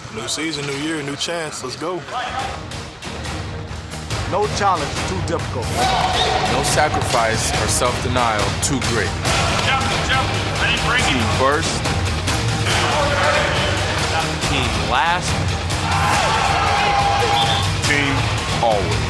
New season, new year, new chance. Let's go. No challenge too difficult. No sacrifice or self-denial too great. Team first. Team last. Team always.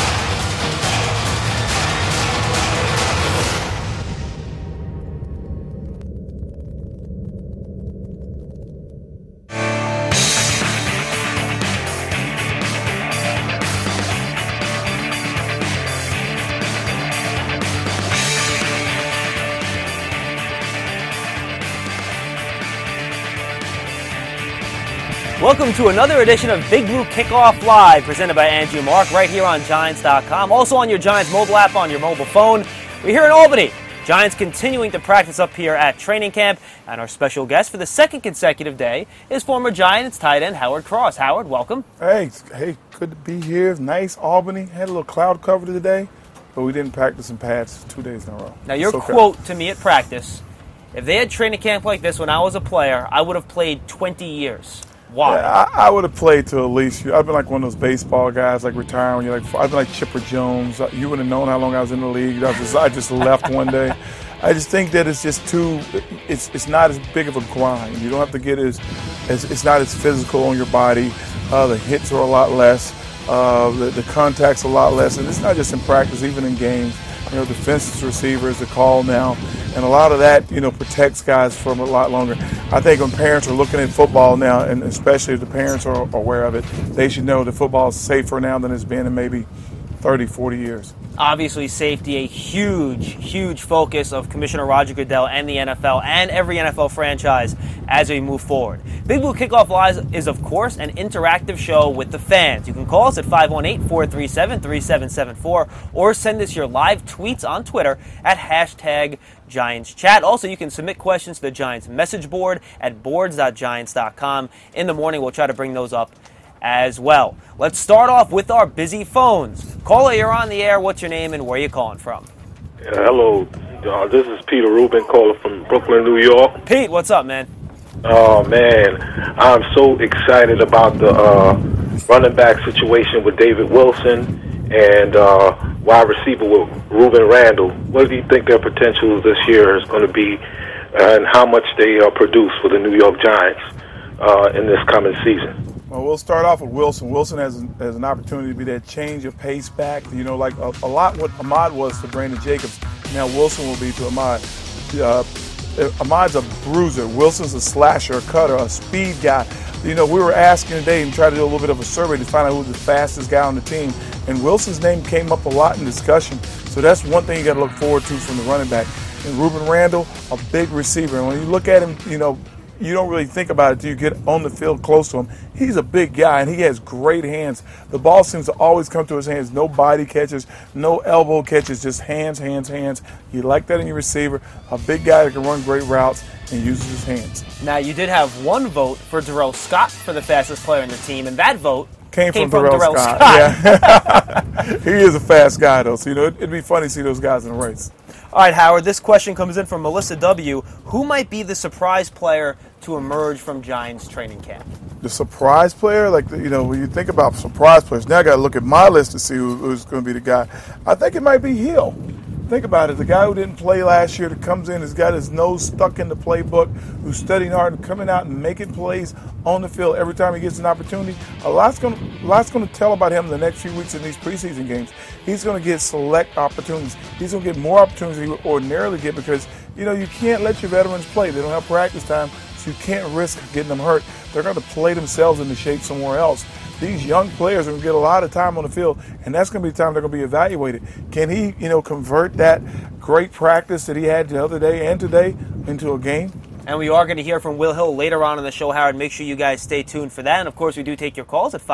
Welcome to another edition of Big Blue Kickoff Live, presented by Andrew Mark, right here on Giants.com. Also on your Giants mobile app on your mobile phone. We're here in Albany. Giants continuing to practice up here at training camp. And our special guest for the second consecutive day is former Giants tight end Howard Cross. Howard, welcome. Hey, good to be here. Nice Albany. Had a little cloud cover today, but we didn't practice in pads 2 days in a row. Now, your quote to me at practice, if they had training camp like this when I was a player, I would have played 20 years. Why? Yeah, I would have played to at least. I've been like one of those baseball guys, like retiring. You're like, I've been like Chipper Jones. You wouldn't have known how long I was in the league. I just left one day. I just think that it's just too. It's not as big of a grind. You don't have to get as it's not as physical on your body. The hits are a lot less. The contact's a lot less, and it's not just in practice, even in games. Defensive receivers, the call now, and a lot of that, protects guys from a lot longer. I think when parents are looking at football now, and especially if the parents are aware of it, they should know that football is safer now than it's been in maybe 30, 40 years. Obviously, safety, a huge focus of Commissioner Roger Goodell and the NFL and every NFL franchise as we move forward. Big Blue Kickoff Live is, of course, an interactive show with the fans. You can call us at 518-437-3774 or send us your live tweets on Twitter at #GiantsChat. Also, you can submit questions to the Giants message board at boards.giants.com. In the morning, we'll try to bring those up as well. Let's start off with our busy phones. Caller, you're on the air. What's your name and where are you calling from? Hello, this is Peter Rubin calling from Brooklyn, New York. Pete, what's up, man? Oh, man, I'm so excited about the running back situation with David Wilson and wide receiver with Ruben Randall. What do you think their potential this year is going to be, and how much they produce for the New York Giants in this coming season? Well, we'll start off with Wilson. Wilson has an opportunity to be that change of pace back. Like a lot what Ahmad was to Brandon Jacobs. Now Wilson will be to Ahmad. Ahmad's a bruiser. Wilson's a slasher, a cutter, a speed guy. We were asking today and tried to do a little bit of a survey to find out who's the fastest guy on the team. And Wilson's name came up a lot in discussion. So that's one thing you got to look forward to from the running back. And Ruben Randall, a big receiver. And when you look at him, you don't really think about it until you get on the field close to him. He's a big guy, and he has great hands. The ball seems to always come to his hands. No body catches, no elbow catches, just hands. You like that in your receiver, a big guy that can run great routes and uses his hands. Now, you did have one vote for Darrell Scott for the fastest player on the team, and that vote came from Darrell Scott. Yeah. He is a fast guy, though, so it'd be funny to see those guys in a race. All right, Howard, this question comes in from Melissa W. Who might be the surprise player to emerge from Giants training camp? The surprise player? When you think about surprise players, now I got to look at my list to see who's going to be the guy. I think it might be Hill. Think about it. The guy who didn't play last year that comes in has got his nose stuck in the playbook, who's studying hard and coming out and making plays on the field every time he gets an opportunity. A lot's going to tell about him in the next few weeks in these preseason games. He's going to get select opportunities. He's going to get more opportunities than he would ordinarily get because, you can't let your veterans play. They don't have practice time, so you can't risk getting them hurt. They're going to play themselves into shape somewhere else. These young players are going to get a lot of time on the field, and that's going to be the time they're going to be evaluated. Can he, convert that great practice that he had the other day and today into a game? And we are going to hear from Will Hill later on in the show, Howard. Make sure you guys stay tuned for that. And, of course, we do take your calls at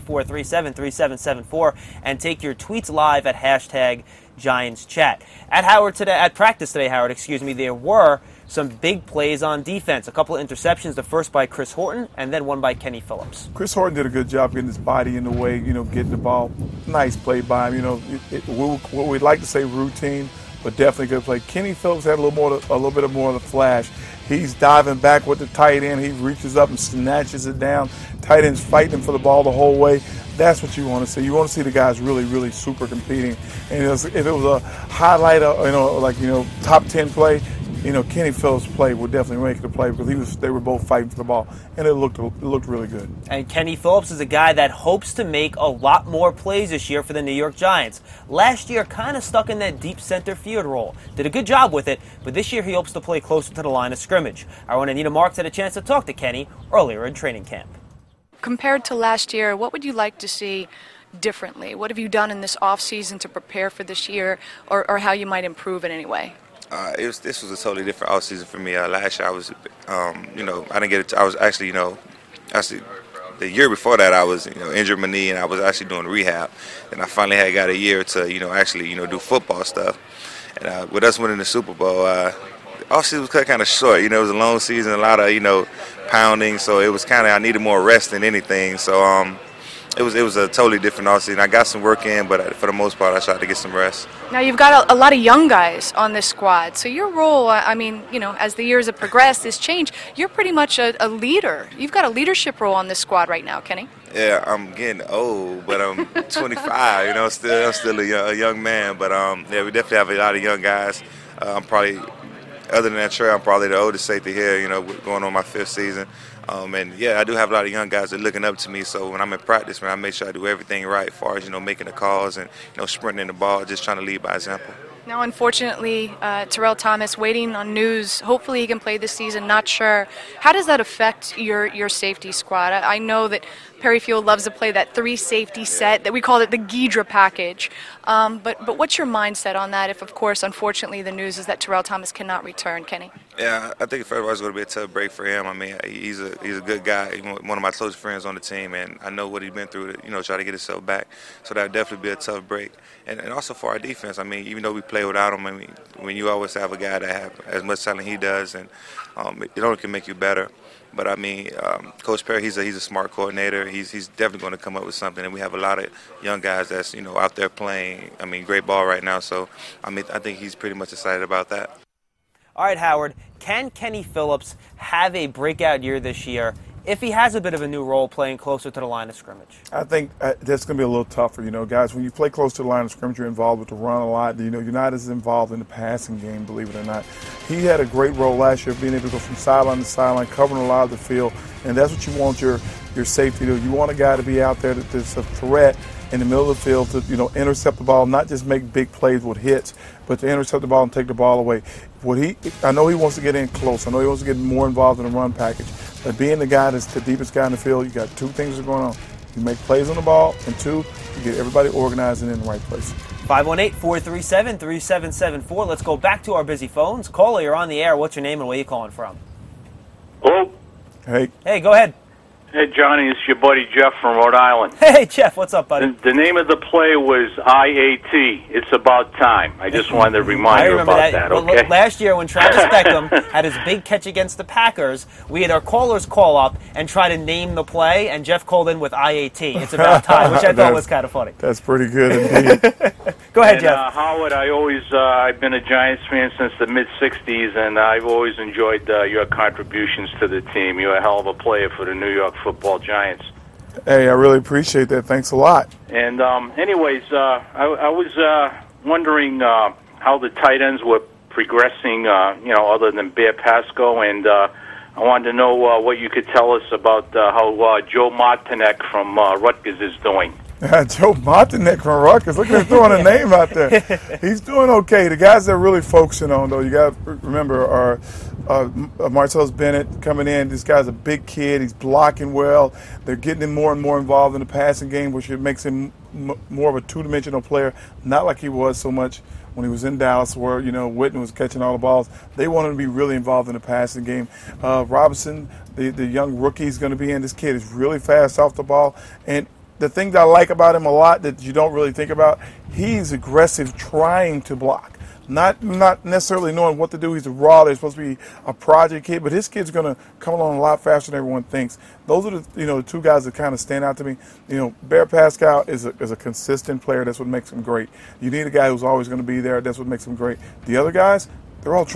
518-437-3774 and take your tweets live at #GiantsChat. At practice today, Howard, there were some big plays on defense. A couple of interceptions, the first by Chris Horton and then one by Kenny Phillips. Chris Horton did a good job getting his body in the way, getting the ball. Nice play by him. What we'd like to say routine, but definitely good play. Kenny Phillips had a little bit more of the flash. He's diving back with the tight end. He reaches up and snatches it down. Tight end's fighting for the ball the whole way. That's what you want to see. You want to see the guys really, really super competing. And if it was a highlight, top 10 play, Kenny Phillips' play would definitely make the play because they were both fighting for the ball, and it looked really good. And Kenny Phillips is a guy that hopes to make a lot more plays this year for the New York Giants. Last year, kind of stuck in that deep center field role. Did a good job with it, but this year he hopes to play closer to the line of scrimmage. Our own Anita Marks had a chance to talk to Kenny earlier in training camp. Compared to last year, what would you like to see differently? What have you done in this offseason to prepare for this year, or how you might improve in any way? This was a totally different offseason for me. Last year I was, I didn't get it. I was actually, the year before that I was, injured my knee and I was actually doing rehab. And I finally got a year to, actually, do football stuff. And with us winning the Super Bowl, the offseason was kind of short. It was a long season, a lot of, pounding. So it was kind of, I needed more rest than anything. So it was a totally different offseason. I got some work in, but for the most part, I tried to get some rest. Now, you've got a lot of young guys on this squad. So your role, as the years have progressed, has changed. You're pretty much a leader. You've got a leadership role on this squad right now, Kenny. Yeah, I'm getting old, but I'm 25. I'm still a young man. But we definitely have a lot of young guys. I'm probably, other than that, Trey, I'm probably the oldest safety here. Going on my 5th season. I do have a lot of young guys that are looking up to me. So when I'm in practice, I make sure I do everything right as far as, making the calls and, sprinting the ball, just trying to lead by example. Now, unfortunately, Terrell Thomas waiting on news. Hopefully he can play this season, not sure. How does that affect your safety squad? I know that Perry Field loves to play that 3-safety set, that we call it the Ghidra package. But what's your mindset on that if, of course, unfortunately, the news is that Terrell Thomas cannot return, Kenny? Yeah, I think February is going to be a tough break for him. He's a good guy, one of my closest friends on the team, and I know what he's been through to, try to get himself back. So that would definitely be a tough break. And also for our defense, even though we play without him, when you always have a guy that have as much talent he does, and it only can make you better. But Coach Perry, he's a smart coordinator. He's definitely going to come up with something, and we have a lot of young guys that's out there playing. Great ball right now. So I think he's pretty much excited about that. All right, Howard, can Kenny Phillips have a breakout year this year if he has a bit of a new role playing closer to the line of scrimmage? I think that's going to be a little tougher. Guys, when you play close to the line of scrimmage, you're involved with the run a lot. You're not as involved in the passing game, believe it or not. He had a great role last year, being able to go from sideline to sideline, covering a lot of the field, and that's what you want your safety to do. You want a guy to be out there that's a threat in the middle of the field to intercept the ball, not just make big plays with hits, but to intercept the ball and take the ball away. I know he wants to get in close. I know he wants to get more involved in the run package. But being the guy that's the deepest guy in the field, you got 2 things that are going on. You make plays on the ball, and 2, you get everybody organized and in the right place. 518-437-3774. Let's go back to our busy phones. Caller, you're on the air. What's your name and where are you calling from? Hello? Hey. Hey, go ahead. Hey, Johnny, it's your buddy Jeff from Rhode Island. Hey, Jeff, what's up, buddy? The name of the play was IAT. It's about time. I just wanted to remind you about that, okay? Well, last year when Travis Beckham had his big catch against the Packers, we had our callers call up and try to name the play, and Jeff called in with IAT. It's about time, which I thought was kind of funny. That's pretty good indeed. Go ahead, Jeff. Howard, I've been a Giants fan since the mid-'60s, and I've always enjoyed your contributions to the team. You're a hell of a player for the New York Football Giants. Hey, I really appreciate that. Thanks a lot. And anyways, I was wondering how the tight ends were progressing, other than Bear Pasco, and I wanted to know what you could tell us about how Joe Martinek from Rutgers is doing. Joe Martinek from Rutgers. Look at him throwing a name out there. He's doing okay. The guys they're really focusing on, though, you got to remember, are Martellus Bennett coming in. This guy's a big kid. He's blocking well. They're getting him more and more involved in the passing game, which makes him more of a two-dimensional player, not like he was so much when he was in Dallas where, Witten was catching all the balls. They want him to be really involved in the passing game. Robinson, the young rookie, is going to be in. This kid is really fast off the ball. And the thing that I like about him a lot that you don't really think about, he's aggressive trying to block. Not necessarily knowing what to do. He's raw. They're supposed to be a project kid, but his kid's going to come along a lot faster than everyone thinks. Those are the two guys that kind of stand out to me. Bear Pascal is a consistent player. That's what makes him great. You need a guy who's always going to be there. That's what makes him great. The other guys, they're all trying to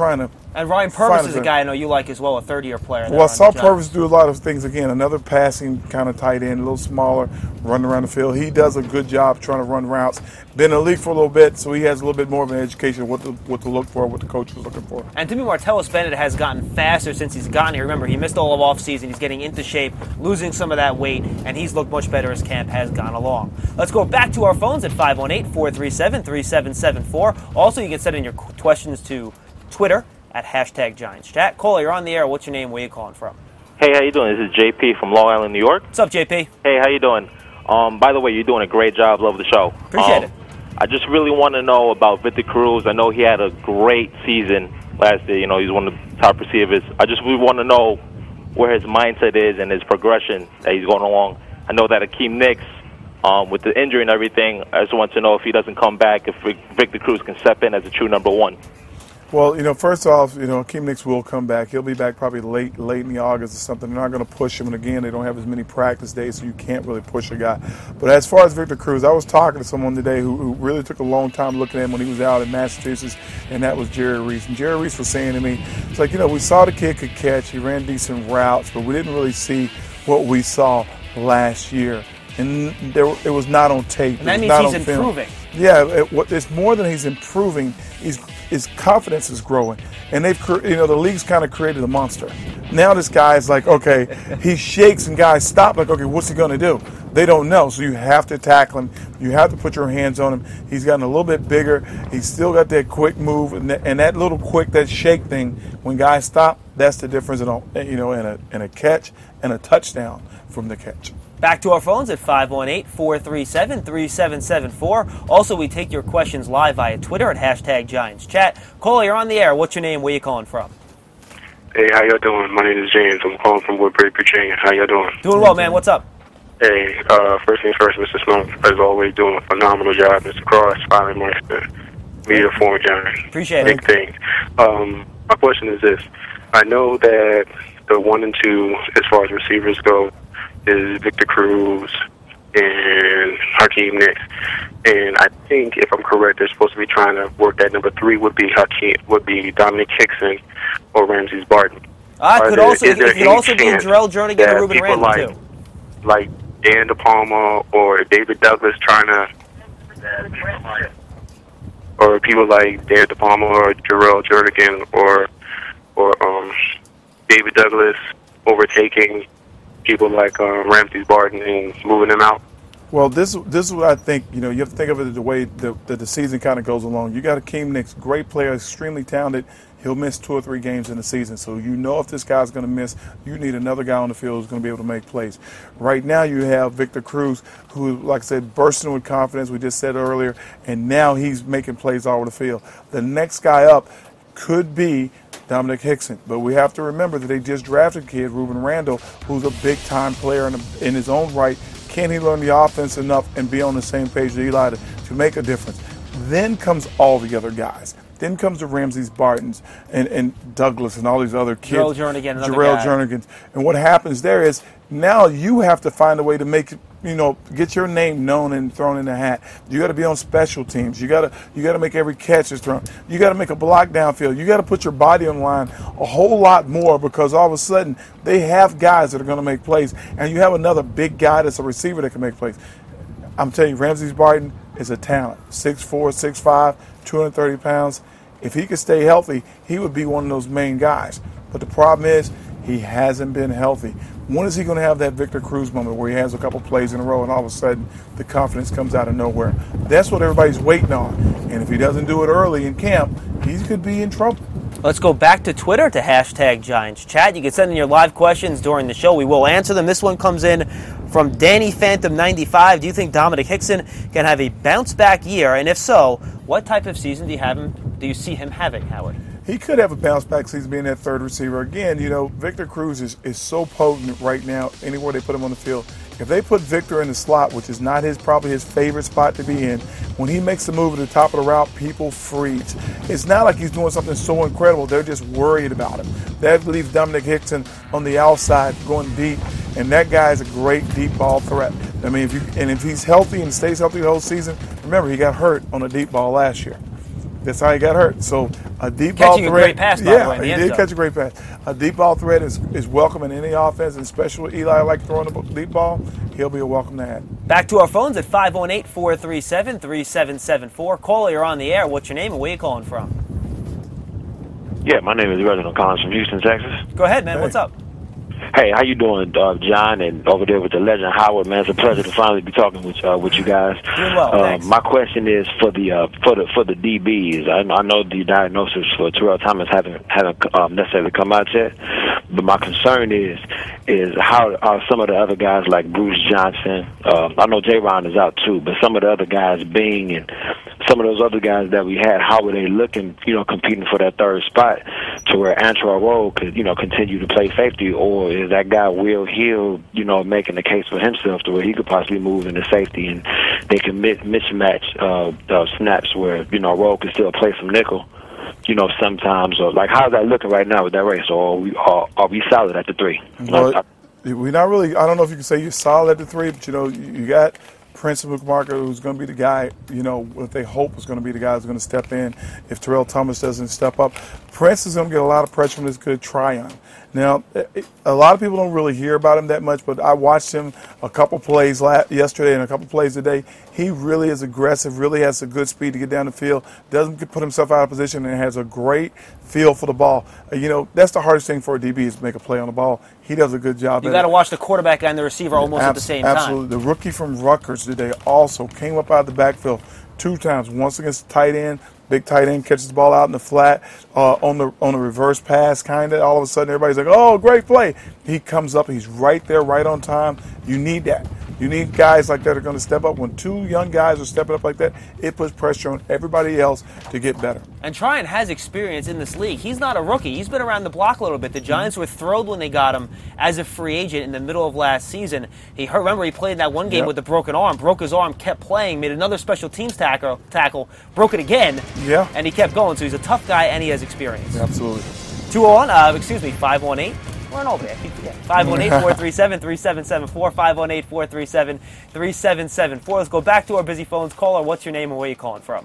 And Ryan Purvis is a guy I know you like as well, a third-year player. Well, I saw Purvis do a lot of things again. Another passing kind of tight end, a little smaller, running around the field. He does a good job trying to run routes. Been in the league for a little bit, so he has a little bit more of an education of what to look for, what the coach was looking for. And to me, Martellus Bennett has gotten faster since he's gotten here. Remember, he missed all of offseason. He's getting into shape, losing some of that weight, and he's looked much better as camp has gone along. Let's go back to our phones at 518-437-3774. Also, you can send in your questions to Twitter at #GiantsChat. Caller, you're on the air. What's your name? Where are you calling from? Hey, how you doing? This is JP from Long Island, New York. What's up, JP? Hey, how you doing? By the way, you're doing a great job. Love the show. Appreciate it. I just really want to know about Victor Cruz. I know he had a great season last year. You know, he's one of the top receivers. I just really want to know where his mindset is and his progression that he's going along. I know that Akeem Nicks, with the injury and everything, I just want to know if he doesn't come back, if Victor Cruz can step in as a true number one. Well, first off, Akeem Nicks will come back. He'll be back probably late in the August or something. They're not going to push him. And again, they don't have as many practice days, so you can't really push a guy. But as far as Victor Cruz, I was talking to someone today who really took a long time looking at him when he was out in Massachusetts, and that was Jerry Reese. And Jerry Reese was saying to me, it's like, we saw the kid could catch. He ran decent routes, but we didn't really see what we saw last year. And it was not on tape. And that means he's improving. Yeah, it's more than he's improving. His confidence is growing, and the league's kind of created a monster. Now this guy's like, okay, he shakes and guys stop. Like, okay, what's he going to do? They don't know, so you have to tackle him. You have to put your hands on him. He's gotten a little bit bigger. He's still got that quick move, and that little quick, that shake thing. When guys stop, that's the difference in a catch and a touchdown from the catch. Back to our phones at 518-437-3774. Also, we take your questions live via Twitter at #GiantsChat. Caller, you're on the air. What's your name? Where are you calling from? Hey, how y'all doing? My name is James. I'm calling from Woodbury, Virginia. How y'all doing? Doing well, man. What's up? Hey, first things first, Mr. Smoke, as always, doing a phenomenal job. Mr. Cross, finally managed to meet a former Giant. Appreciate it. Big thing. My question is this. I know that the 1 and 2, as far as receivers go, is Victor Cruz and Hakeem Nicks. And I think, if I'm correct, they're supposed to be trying to work that number 3 would be Dominic Hickson or Ramses Barton. It could also be Jarrell Jernigan or Ruben Randall, too. Like Dan DePalma or David Douglas trying to, or people like Dan DePalma or Jarrell Jernigan or David Douglas overtaking people like Ramses Barton and moving them out. Well, this is what I think. You have to think of it the way that the season kind of goes along. You got Akeem Nicks, great player, extremely talented. He'll miss 2 or 3 games in the season. So if this guy's going to miss, you need another guy on the field who's going to be able to make plays. Right now you have Victor Cruz, who, like I said, bursting with confidence, we just said earlier, and now he's making plays all over the field. The next guy up could be Dominic Hickson. But we have to remember that they just drafted a kid, Ruben Randall, who's a big-time player in his own right. Can he learn the offense enough and be on the same page as Eli to make a difference? Then comes all the other guys. Then comes the Ramses Bartons and Douglas and all these other kids. Jarrell Jernigan. And what happens there is now you have to find a way to make get your name known and thrown in the hat. You got to be on special teams. You got to make every catch is thrown. You got to make a block downfield. You got to put your body on the line a whole lot more, because all of a sudden they have guys that are going to make plays, and you have another big guy that's a receiver that can make plays. I'm telling you, Ramses Barton is a talent. 6'4", 6'5", 230 pounds. If he could stay healthy, he would be one of those main guys. But the problem is he hasn't been healthy. When is he going to have that Victor Cruz moment where he has a couple plays in a row and all of a sudden the confidence comes out of nowhere? That's what everybody's waiting on. And if he doesn't do it early in camp, he could be in trouble. Let's go back to Twitter to #GiantsChat. You can send in your live questions during the show. We will answer them. This one comes in from Danny Phantom 95. Do you think Dominic Hickson can have a bounce-back year? And if so, what type of season do you see him having, Howard? He could have a bounce-back season being that third receiver. Again, Victor Cruz is so potent right now anywhere they put him on the field. If they put Victor in the slot, which is not probably his favorite spot to be in, when he makes the move at the top of the route, people freeze. It's not like he's doing something so incredible. They're just worried about him. That leaves Dominic Hickson on the outside going deep, and that guy is a great deep ball threat. I mean, if he's healthy and stays healthy the whole season, remember he got hurt on a deep ball last year. That's how he got hurt. So a deep Catching ball a threat. great pass, by the way, in the he end did zone. catch a great pass. A deep ball threat is welcome in any offense, and especially with Eli like throwing the deep ball. He'll be a welcome to add. Back to our phones at 518-437-3774. Caller, you're on the air. What's your name and where you calling from? Yeah, my name is Reginald Collins from Houston, Texas. Go ahead, man. What's up? Hey, how you doing, John, and over there with the legend Howard? Man, it's a pleasure to finally be talking with you guys. Doing well, thanks. My question is for the DBs. I know the diagnosis for Terrell Thomas hasn't necessarily come out yet, but my concern is how are some of the other guys like Bruce Johnson? I know J-Ron is out too, but some of the other guys, Bing and some of those other guys that we had, how were they looking? Competing for that third spot to where Antrell Rolle could continue to play safety, or is that guy Will Hill, making the case for himself to where he could possibly move into safety and they can mismatch snaps where, Rolle could still play some nickel, sometimes, or like how's that looking right now with that race, or are we solid at the 3? Well, we're not really, I don't know if you can say you're solid at the 3, but, you got Prince Amukamara, who's going to be the guy, what they hope is going to be the guy who's going to step in if Terrell Thomas doesn't step up. Prince is going to get a lot of pressure from this good Tryon. Now, a lot of people don't really hear about him that much, but I watched him a couple plays yesterday and a couple plays today. He really is aggressive, really has a good speed to get down the field, doesn't put himself out of position, and has a great feel for the ball. That's the hardest thing for a DB is to make a play on the ball. He does a good job. You got to watch the quarterback and the receiver almost at the same time. Absolutely. The rookie from Rutgers today also came up out of the backfield 2 times, once against the tight end. Big tight end catches the ball out in the flat on the reverse pass, kind of. All of a sudden, everybody's like, "Oh, great play!" He comes up, he's right there, right on time. You need that. You need guys like that are going to step up. When 2 young guys are stepping up like that, it puts pressure on everybody else to get better. And Tryon has experience in this league. He's not a rookie. He's been around the block a little bit. The Giants were thrilled when they got him as a free agent in the middle of last season. Remember, he played in that one game with a broken arm, broke his arm, kept playing, made another special teams tackle, broke it again, and he kept going. So he's a tough guy, and he has experience. Absolutely. 518. Run over there. 518-437-3774. 518-437-3774. Let's go back to our busy phones. Caller, what's your name and where are you calling from?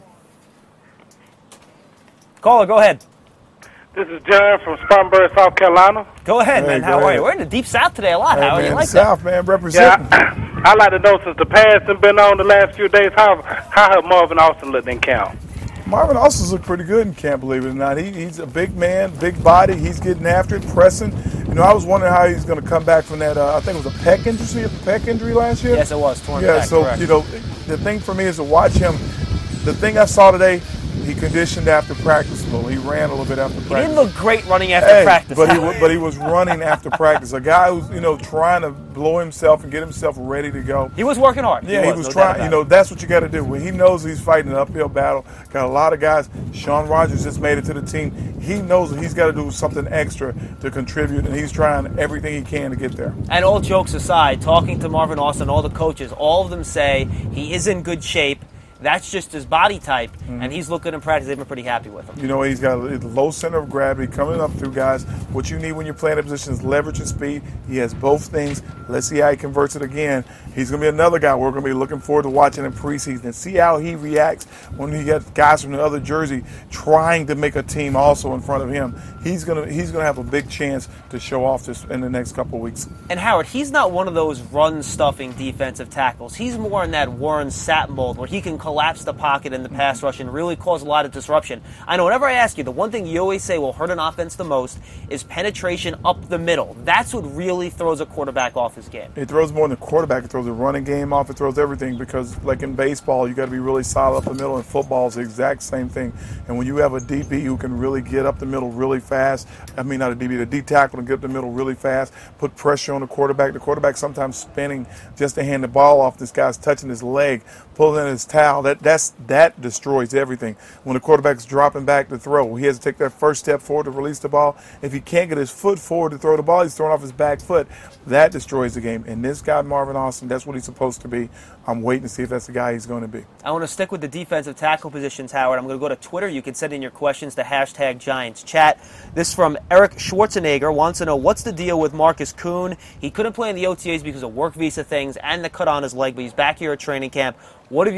Caller, go ahead. This is John from Spartanburg, South Carolina. Go ahead, man. How are you? We're in the deep South today a lot, Howard. Man, You like South, that? man, representing. Yeah, I'd like to know, since the pass has been on the last few days, how have Marvin Austin looked in camp? Marvin Austin's looked pretty good in camp, believe it or not. He's a big man, big body. He's getting after it, pressing. I was wondering how he's going to come back from that, I think it was a pec injury last year? Yes, it was. Torn Yeah, back, so, correct. the thing for me is to watch him. The thing I saw today, he conditioned after practice a little. He ran a little bit after practice. He didn't look great running after practice. But he was running after practice. A guy who's, trying to blow himself and get himself ready to go. He was working hard. Yeah, he was trying. That's what you got to do. When he knows he's fighting an uphill battle, got a lot of guys. Sean Rogers just made it to the team. He knows that he's got to do something extra to contribute, and he's trying everything he can to get there. And all jokes aside, talking to Marvin Austin, all the coaches, all of them say he is in good shape. That's just his body type, and he's looked good in practice. They've been pretty happy with him. He's got a low center of gravity coming up through guys. What you need when you're playing that position is leverage and speed. He has both things. Let's see how he converts it again. He's going to be another guy we're going to be looking forward to watching in preseason and see how he reacts when he gets guys from the other jersey trying to make a team also in front of him. He's going to have a big chance to show off this in the next couple of weeks. And Howard, he's not one of those run-stuffing defensive tackles. He's more in that Warren Sapp mold where he can collapse the pocket in the pass rush and really cause a lot of disruption. I know whenever I ask you, the one thing you always say will hurt an offense the most is penetration up the middle. That's what really throws a quarterback off his game. It throws more than the quarterback. It throws the running game off. It throws everything because, like in baseball, you got to be really solid up the middle. And football is the exact same thing. And when you have a DB who can really get up the middle really fast, not a DB, the D tackle can get up the middle really fast, put pressure on the quarterback sometimes spinning just to hand the ball off. This guy's touching his leg, pulling in his towel. That destroys everything. When the quarterback's dropping back to throw, he has to take that first step forward to release the ball. If he can't get his foot forward to throw the ball, he's throwing off his back foot. That destroys the game. And this guy, Marvin Austin, that's what he's supposed to be. I'm waiting to see if that's the guy he's going to be. I want to stick with the defensive tackle positions, Howard. I'm going to go to Twitter. You can send in your questions to #GiantsChat. This from Eric Schwarzenegger wants to know, what's the deal with Marcus Kuhn? He couldn't play in the OTAs because of work visa things and the cut on his leg, but he's back here at training camp. What have you seen from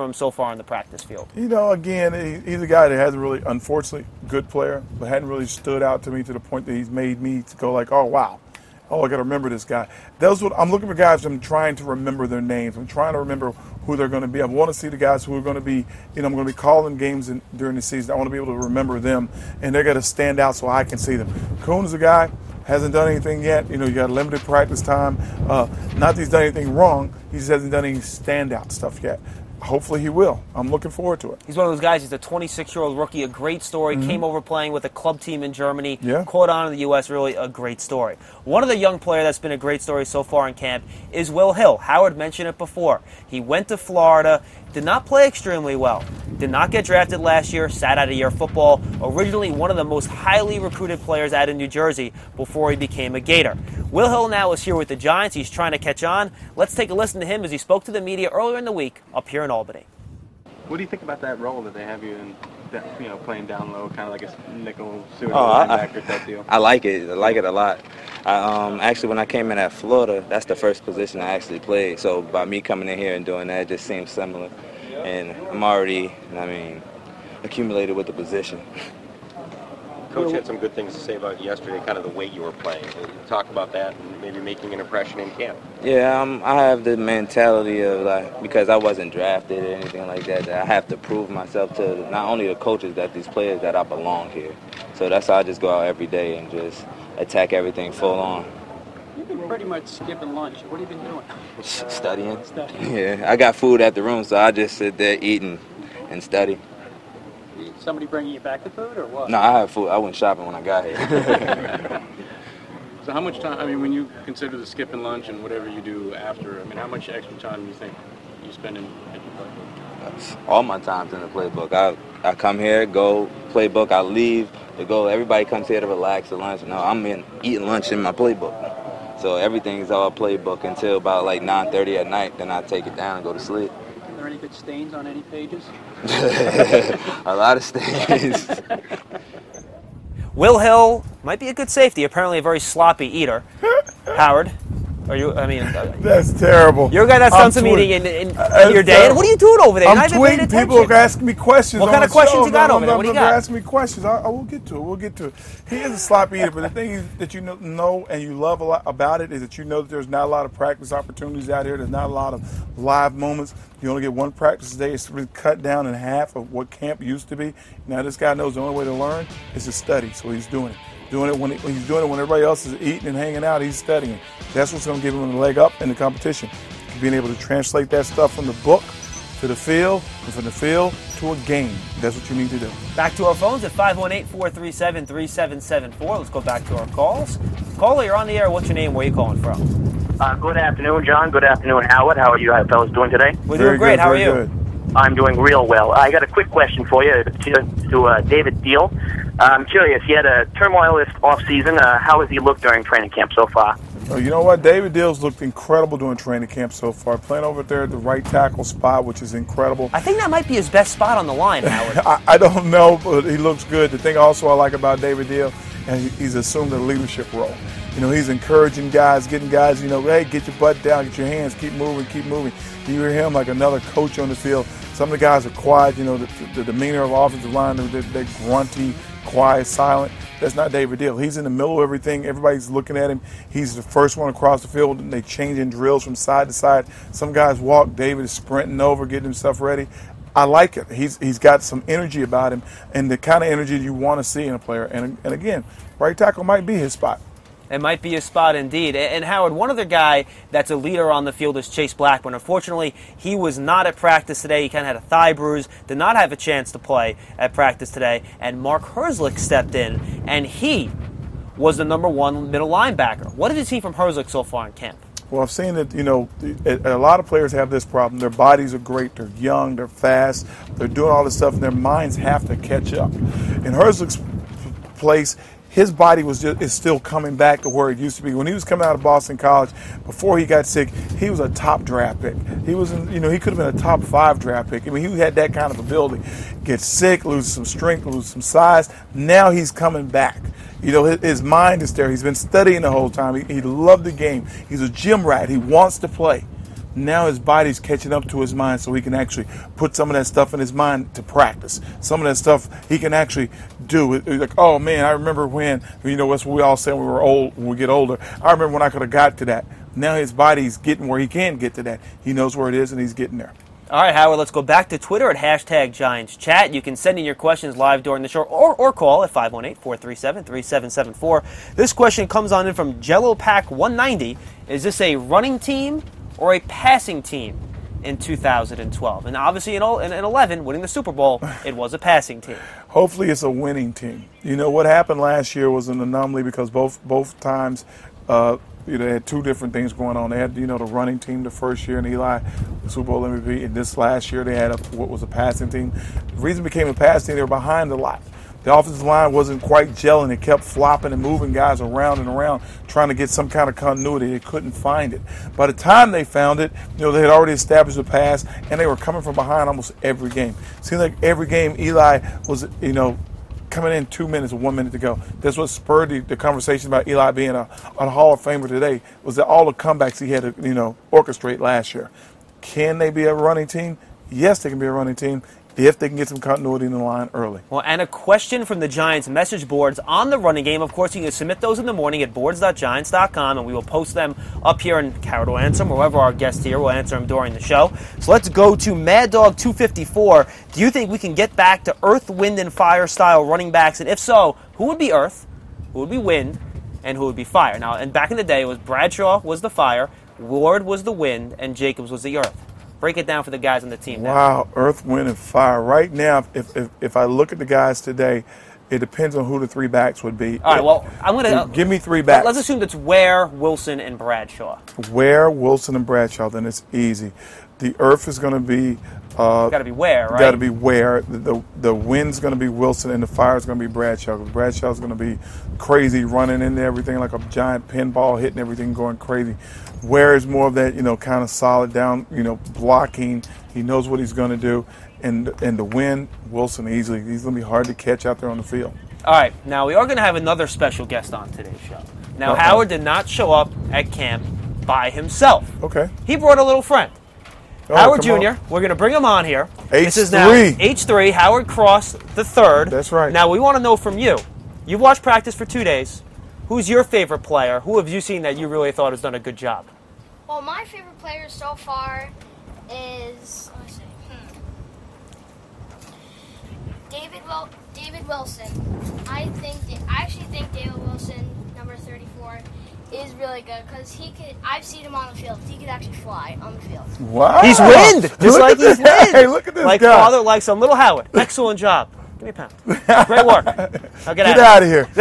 from him so far on the practice field? You know, again, he's a guy that hasn't really, unfortunately, good player, but hadn't really stood out to me to the point that he's made me to go like, oh, wow. Oh, I got to remember this guy. I'm looking for guys. I'm trying to remember their names. I'm trying to remember who they're going to be. I want to see the guys who are going to be. You know, I'm going to be calling games during the season. I want to be able to remember them, and they're going to stand out so I can see them. Kuhn is a guy hasn't done anything yet. You know, you got limited practice time. Not that he's done anything wrong. He just hasn't done any standout stuff yet. Hopefully he will. I'm looking forward to it. He's one of those guys. He's a 26-year-old rookie, a great story. Mm-hmm. Came over playing with a club team in Germany. Yeah. Caught on in the U.S., really a great story. One of the young player that's been a great story so far in camp is Will Hill. Howard mentioned it before. He went to Florida, did not play extremely well. Did not get drafted last year, sat out a year of football. Originally one of the most highly recruited players out of New Jersey before he became a Gator. Will Hill now is here with the Giants. He's trying to catch on. Let's take a listen to him as he spoke to the media earlier in the week up here in Albany. What do you think about that role that they have you in, playing down low, kind of like a nickel linebacker type deal? I like it. I like it a lot. Actually, when I came in at Florida, that's the first position I actually played. So by me coming in here and doing that, it just seems similar. And I'm already, accumulated with the position. Coach had some good things to say about yesterday, kind of the way you were playing. Talk about that and maybe making an impression in camp. Yeah, I have the mentality of, because I wasn't drafted or anything like that, that I have to prove myself to not only the coaches, that these players, that I belong here. So that's how I just go out every day and just attack everything full on. You've been pretty much skipping lunch. What have you been doing? Studying. Yeah, I got food at the room, so I just sit there eating and study. Somebody bringing you back the food or what? No, I have food. I went shopping when I got here. So how much time, when you consider the skipping lunch and whatever you do after, how much extra time do you think you spend in the playbook? All my time's in the playbook. I come here, go playbook, I leave to go. Everybody comes here to relax at lunch. No, I'm eating lunch in my playbook. So everything's all playbook until about 9:30 at night. Then I take it down and go to sleep. Are there any good stains on any pages? A lot of stains. Will Hill might be a good safety. Apparently a very sloppy eater. Howard, are you? That's terrible. You're a guy that's done some eating in your day. What are you doing over there? I'm tweeting. People are asking me questions. What kind of questions you got over there? What do you got? They're asking me questions. I will get to it. We'll get to it. He is a sloppy eater, but the thing is that you know and you love a lot about it is that you know that there's not a lot of practice opportunities out here. There's not a lot of live moments. You only get one practice a day. It's really cut down in half of what camp used to be. Now this guy knows the only way to learn is to study, so he's doing it. When he's doing it when everybody else is eating and hanging out, he's studying. That's what's going to give him a leg up in the competition. Being able to translate that stuff from the book to the field, and from the field to a game. That's what you need to do. Back to our phones at 518-437-3774. Let's go back to our calls. Caller, you're on the air. What's your name? Where are you calling from? Good afternoon, John. Good afternoon, Howard. How are you fellas doing today? We're doing great. How are you? Good. I'm doing real well. I got a quick question for you to David Deal. I'm curious. He had a turmoilous offseason. How has he looked during training camp so far? Oh, you know what? David Deal's looked incredible during training camp so far. Playing over there at the right tackle spot, which is incredible. I think that might be his best spot on the line, Howard. I don't know, but he looks good. The thing also I like about David Deal, and he's assumed a leadership role. He's encouraging guys, getting guys, hey, get your butt down, get your hands, keep moving, keep moving. You hear him like another coach on the field. Some of the guys are quiet, the demeanor of offensive line, they're grunty, quiet, silent. That's not David Deal. He's in the middle of everything. Everybody's looking at him. He's the first one across the field, and they changing drills from side to side. Some guys walk. David is sprinting over, getting himself ready. I like it. He's got some energy about him, and the kind of energy you want to see in a player. And again, right tackle might be his spot. It might be a spot indeed. And Howard, one other guy that's a leader on the field is Chase Blackburn. Unfortunately, he was not at practice today. He kind of had a thigh bruise, did not have a chance to play at practice today. And Mark Herzlich stepped in, and he was the number one middle linebacker. What did you see from Herzlich so far in camp? Well, I've seen that, a lot of players have this problem. Their bodies are great. They're young. They're fast. They're doing all this stuff, and their minds have to catch up. In Herzlich's place, his body is still coming back to where it used to be. When he was coming out of Boston College, before he got sick, he was a top draft pick. He was, he could have been a top 5 draft pick. He had that kind of ability. Get sick, lose some strength, lose some size. Now he's coming back. His mind is there. He's been studying the whole time. He loved the game. He's a gym rat. He wants to play. Now his body's catching up to his mind, so he can actually put some of that stuff in his mind to practice. Some of that stuff he can actually do. It's like, oh man, I remember when, that's what we all say when we were old, when we get older. I remember when I could have got to that. Now his body's getting where he can get to that. He knows where it is, and he's getting there. All right, Howard, let's go back to Twitter at #GiantsChat. You can send in your questions live during the show or call at 518-437-3774. This question comes on in from Jello Pack 190. Is this a running team or a passing team in 2012? And obviously in 11, winning the Super Bowl, it was a passing team. Hopefully it's a winning team. What happened last year was an anomaly because both times they had two different things going on. They had, the running team the first year, and Eli, the Super Bowl MVP. And this last year, they had what was a passing team. The reason it became a passing team, they were behind a lot. The offensive line wasn't quite gelling. It kept flopping and moving guys around and around, trying to get some kind of continuity. They couldn't find it. By the time they found it, they had already established the pass, and they were coming from behind almost every game. Seemed like every game Eli was, coming in 2 minutes or 1 minute to go. That's what spurred the conversation about Eli being a Hall of Famer today, was that all the comebacks he had to, orchestrate last year. Can they be a running team? Yes, they can be a running team if they can get some continuity in the line early. Well, and a question from the Giants message boards on the running game. Of course, you can submit those in the morning at boards.giants.com, and we will post them up here, and Howard will answer them, or whoever our guest here will answer them during the show. So let's go to Mad Dog 254. Do you think we can get back to Earth, Wind, and Fire style running backs? And if so, who would be Earth, who would be Wind, and who would be Fire? Now, and back in the day, it was Bradshaw was the Fire, Ward was the Wind, and Jacobs was the Earth. Break it down for the guys on the team. Wow, Earth, Wind, and Fire. Right now, if I look at the guys today, it depends on who the three backs would be. All right, well, I'm going to... Give me three backs. Let's assume that's Ware, Wilson, and Bradshaw. Ware, Wilson, and Bradshaw, then it's easy. The Earth is going to be... got to be Ware, right? Got to be Ware. The Wind's going to be Wilson, and the Fire is going to be Bradshaw. Bradshaw's going to be crazy, running into everything like a giant pinball, hitting everything, going crazy. Ware is more of that, kind of solid down, blocking. He knows what he's going to do. And the Wind, Wilson easily. He's going to be hard to catch out there on the field. All right, now we are going to have another special guest on today's show. Now, Howard did not show up at camp by himself. Okay. He brought a little friend. Howard Jr., we're going to bring him on here. This is now H3, Howard Cross III. That's right. Now, we want to know from you. You've watched practice for 2 days. Who's your favorite player? Who have you seen that you really thought has done a good job? Well, my favorite player so far is, David Wilson. I actually think David Wilson, number 34, is really good because I've seen him on the field. He could actually fly on the field. Wow. He's Wind. Just like he's Wind. Hey, look at this like guy. Father, like some little Howard. Excellent job. Give me a pound. Great work. Now get out of here.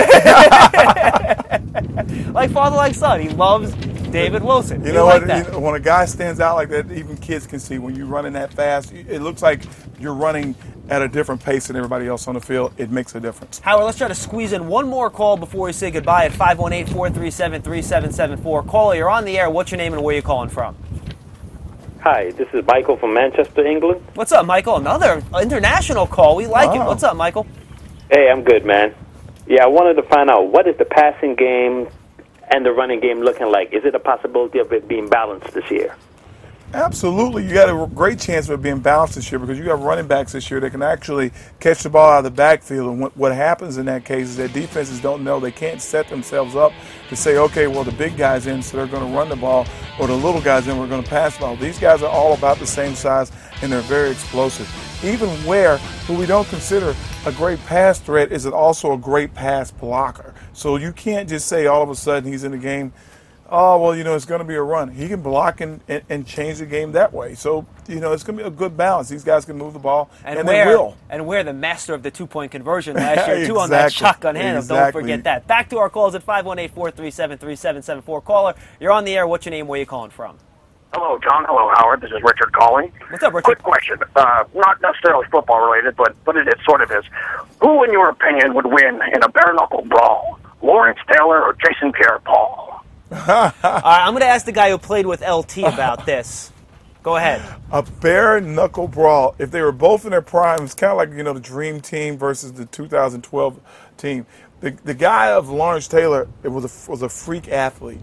Like father, like son. He loves David Wilson. You know what? When a guy stands out like that, even kids can see when you're running that fast. It looks like you're running at a different pace than everybody else on the field. It makes a difference. Howard, let's try to squeeze in one more call before we say goodbye at 518-437-3774. Caller, you're on the air. What's your name and where are you calling from? Hi, this is Michael from Manchester, England. What's up, Michael? Another international call. We like it. What's up, Michael? Hey, I'm good, man. Yeah, I wanted to find out, what is the passing game and the running game looking like? Is it a possibility of it being balanced this year? Absolutely. You got a great chance of it being balanced this year because you got running backs this year that can actually catch the ball out of the backfield. And what happens in that case is that defenses don't know. They can't set themselves up to say, okay, well, the big guy's in, so they're going to run the ball, or the little guy's in, we're going to pass the ball. These guys are all about the same size, and they're very explosive. Even Ware, who we don't consider a great pass threat, is also a great pass blocker. So you can't just say all of a sudden he's in the game, oh, well, it's going to be a run. He can block and change the game that way. So, it's going to be a good balance. These guys can move the ball, and they will. And Ware, the master of the two-point conversion last year, too, on that shotgun handle. Don't forget that. Back to our calls at 518-437-3774. Caller, you're on the air. What's your name? Where are you calling from? Hello, John. Hello, Howard. This is Richard calling. What's up, Richard? Quick question. Not necessarily football related, but it sort of is. Who, in your opinion, would win in a bare-knuckle brawl? Lawrence Taylor or Jason Pierre-Paul? I'm going to ask the guy who played with LT about this. Go ahead. A bare-knuckle brawl. If they were both in their prime, it's kind of like, the Dream Team versus the 2012 team. The guy of Lawrence Taylor was a freak athlete.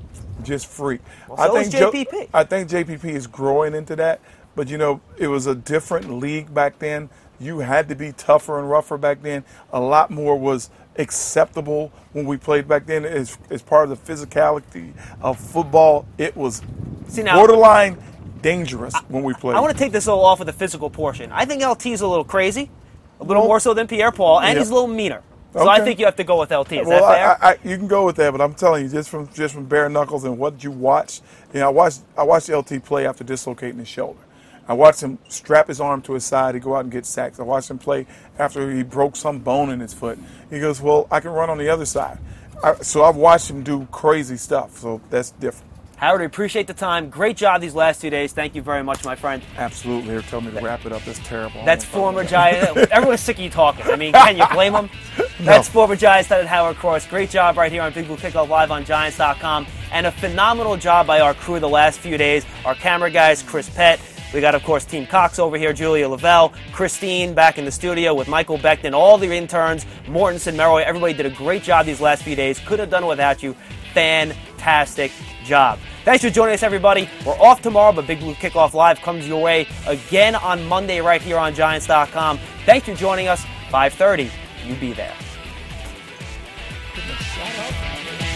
just freak. Well, so is JPP. I think JPP is growing into that. But, it was a different league back then. You had to be tougher and rougher back then. A lot more was acceptable when we played back then as part of the physicality of football. It was borderline dangerous when we played. I want to take this a little off of the physical portion. I think LT's a little crazy, a little more so than Pierre-Paul, and he's a little meaner. So I think you have to go with LT. Is that fair? You can go with that, but I'm telling you, just from bare knuckles and what you watched, I watched LT play after dislocating his shoulder. I watched him strap his arm to his side to go out and get sacks. I watched him play after he broke some bone in his foot. He goes, well, I can run on the other side. So I've watched him do crazy stuff, so that's different. Howard, we appreciate the time. Great job these last 2 days. Thank you very much, my friend. Absolutely. They're telling me to wrap it up. That's terrible. That's former Giant. Everyone's sick of you talking. I mean, can you blame them? No. That's former Giants tight end Howard Cross. Great job right here on Big Blue Kickoff Live on Giants.com. And a phenomenal job by our crew the last few days. Our camera guys, Chris Pett. We got, of course, Team Cox over here, Julia Lavelle, Christine back in the studio with Michael Beckton, all the interns, Mortensen, Meroy. Everybody did a great job these last few days. Could have done it without you. Fantastic job. Thanks for joining us, everybody. We're off tomorrow, but Big Blue Kickoff Live comes your way again on Monday right here on Giants.com. Thanks for joining us. 5:30. You be there.